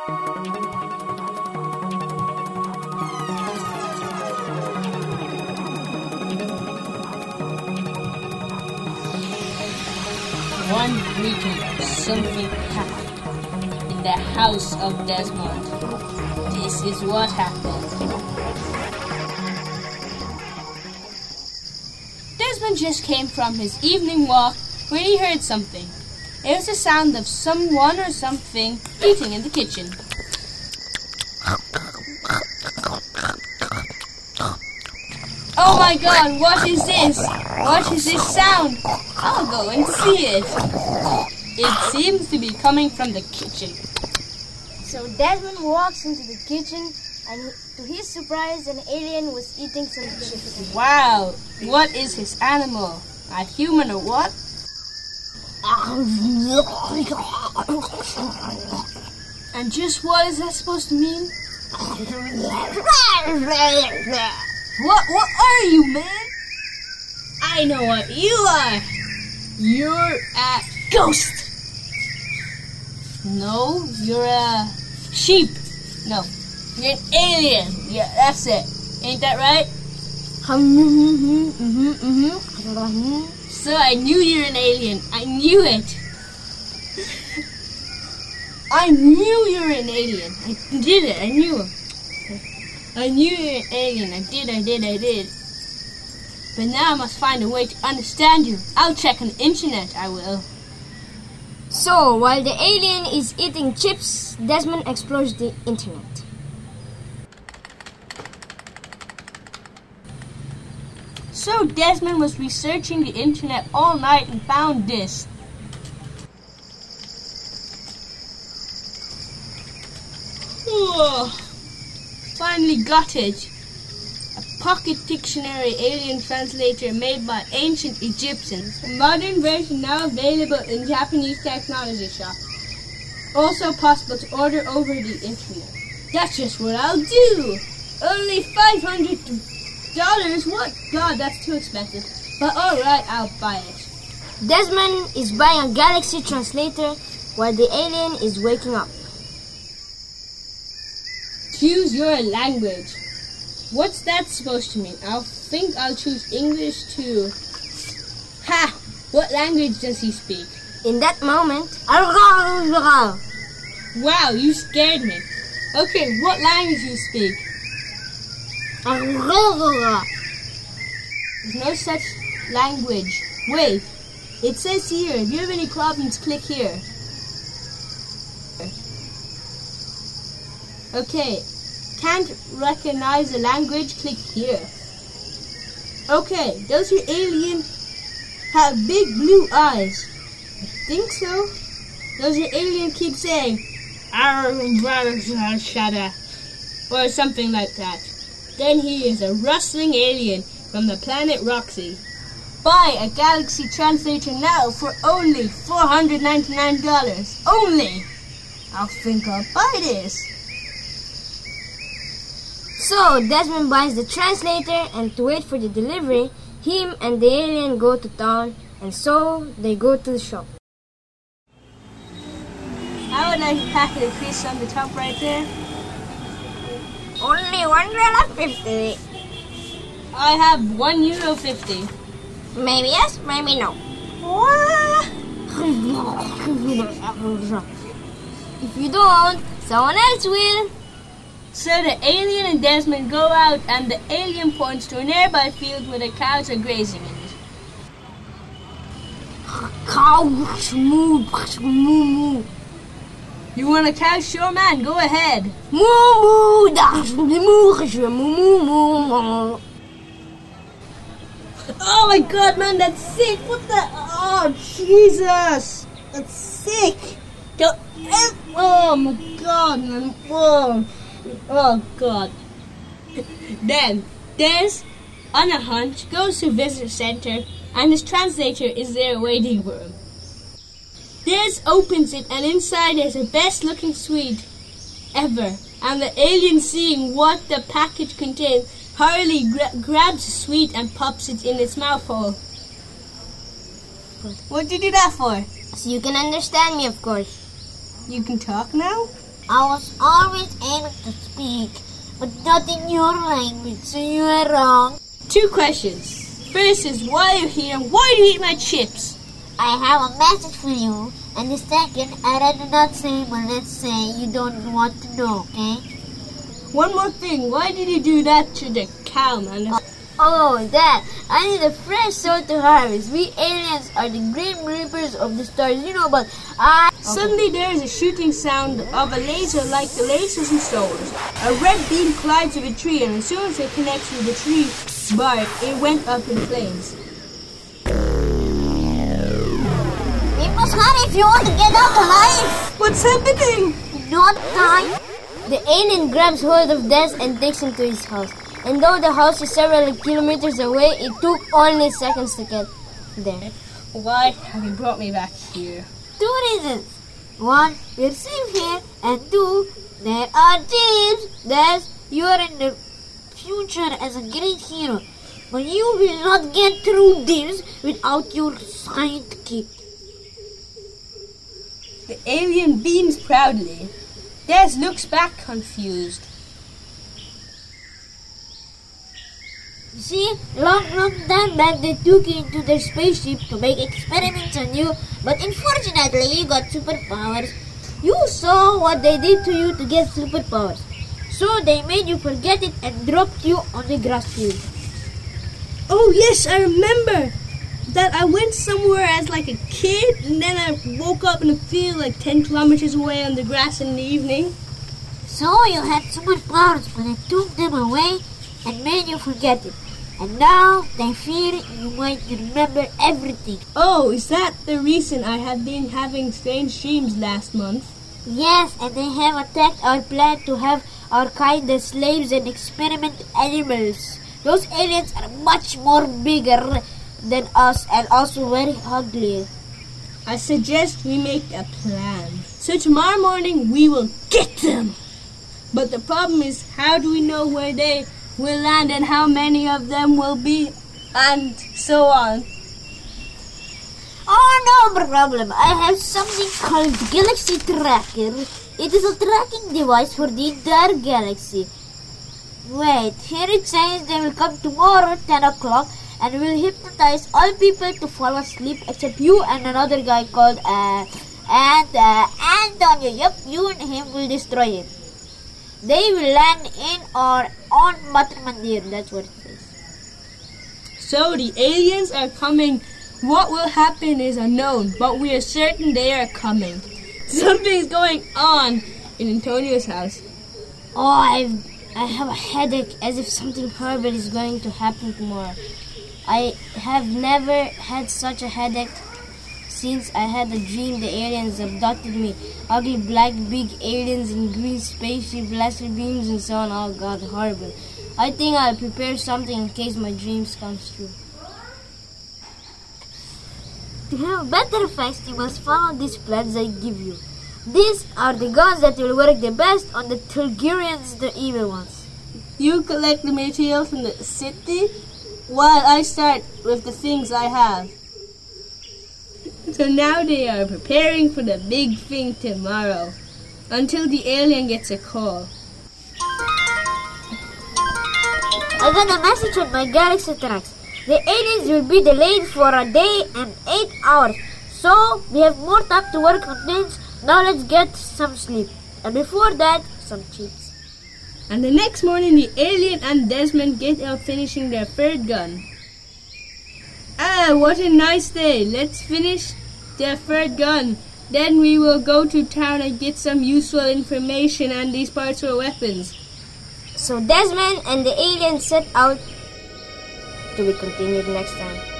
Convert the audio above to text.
One weekend, something happened in the house of Desmond. This is what happened. Desmond just came from his evening walk when he heard something. It was the sound of someone or something eating in the kitchen. Oh my God, what is this? What is this sound? I'll go and see it. It seems to be coming from the kitchen. So Desmond walks into the kitchen and to his surprise an alien was eating some chips. Wow, what is his animal? A human or what? And just what is that supposed to mean? What are you, man? I know what you are. You're a ghost. No, you're a sheep. No, you're an alien. Yeah, that's it. Ain't that right? So I knew you're an alien. I knew it. I knew you were an alien. I did it. I knew. I knew you were an alien. I did. But now I must find a way to understand you. I'll check on the internet, I will. So, while the alien is eating chips, Desmond explores the internet. So Desmond was researching the internet all night and found this. Oh, finally got it. A pocket dictionary alien translator made by ancient Egyptians. A modern version now available in Japanese technology shop. Also possible to order over the internet. That's just what I'll do. Only $500. What? God, that's too expensive. But alright, I'll buy it. Desmond is buying a galaxy translator while the alien is waking up. Choose your language. What's that supposed to mean? I think I'll choose English too. Ha! What language does he speak? In that moment, Wow, you scared me. Okay, what language do you speak? There's no such language. Wait, it says here, if you have any problems, click here. Okay, can't recognize the language, click here. Okay, does your alien have big blue eyes? I think so. Does your alien keep saying, or something like that? Then he is a rustling alien from the planet Roxy. Buy a Galaxy Translator now for only $499. Only! I think I'll buy this. So Desmond buys the translator, and to wait for the delivery, him and the alien go to town, and so they go to the shop. I would like a packet of crisps on the top right there. Only $1.50. I have €1.50. Maybe yes, maybe no. If you don't, someone else will. So the alien and Desmond go out, and the alien points to a nearby field where the cows are grazing in it. Cows moo. You want a cow? Sure, man, go ahead. Moo. Oh my God, man, that's sick. What the? Oh, Jesus. That's sick. Oh my God, man. Oh God. Then Des, on a hunch, goes to the visitor center, and his translator is there waiting for him. Des opens it, and inside there's the best looking sweet ever. And the alien, seeing what the package contains, hurriedly grabs the sweet and pops it in its mouth hole. What'd you do that for? So you can understand me, of course. You can talk now? I was always able to speak, but not in your language, so you are wrong. 2 questions. First is, why are you here and why do you eat my chips? I have a message for you, and the second, I'd rather not say, but let's say you don't want to know, okay? One more thing, why did you do that to the cow, man? Oh, Dad, I need a fresh soul to harvest. We aliens are the grim reapers of the stars. You know, but Suddenly there is a shooting sound of a laser like the lasers in Star Wars. A red beam collides with a tree, and as soon as it connects with the tree bark, it went up in flames. We must hurry if you want to get out alive. What's happening? Not time. the alien grabs hold of Des and takes him to his house. And though the house is several kilometers away, it took only seconds to get there. Why have you brought me back here? 2 reasons. 1, we're safe here, and 2, there are dreams. Des, you are in the future as a great hero, but you will not get through this without your sidekick. The alien beams proudly. Des looks back confused. You see, long time back they took you into their spaceship to make experiments on you, but unfortunately you got superpowers. You saw what they did to you to get superpowers, so they made you forget it and dropped you on the grass field. Oh yes, I remember that I went somewhere as like a kid, and then I woke up in a field like 10 kilometers away on the grass in the evening. So you had superpowers, but they took them away and made you forget it. And now they fear you might remember everything. Oh, is that the reason I have been having strange dreams last month? Yes, and they have attacked our planet to have our kind as slaves and experiment animals. Those aliens are much more bigger than us and also very ugly. I suggest we make a plan. So tomorrow morning we will get them. But the problem is, how do we know where they will land and how many of them will be, and so on. Oh, no problem. I have something called Galaxy Tracker. It is a tracking device for the entire galaxy. Wait, here it says they will come tomorrow 10 o'clock and will hypnotize all people to fall asleep except you and another guy called Antonio. Yep, you and him will destroy it. They will land in or on Matrimandir. That's what it says. So the aliens are coming. What will happen is unknown, but we are certain they are coming. Something's going on in Antonio's house. Oh, I have a headache, as if something horrible is going to happen tomorrow. I have never had such a headache since I had a dream the aliens abducted me. Ugly black big aliens in green spaceship, laser beams and so on. Oh God, horrible. I think I'll prepare something in case my dreams comes true. To have better effects, you must follow these plans I give you. These are the guns that will work the best on the Tulgarians, the evil ones. You collect the materials from the city, while I start with the things I have. So now they are preparing for the big thing tomorrow, until the alien gets a call. I got a message on my Galaxy Tracks. The aliens will be delayed for a day and 8 hours, so we have more time to work on things. Now let's get some sleep, and before that, some chips. And the next morning, the alien and Desmond get out finishing their third gun. Ah, what a nice day. Let's finish their third gun. Then we will go to town and get some useful information and these parts for weapons. So Desmond and the alien set out to be continued next time.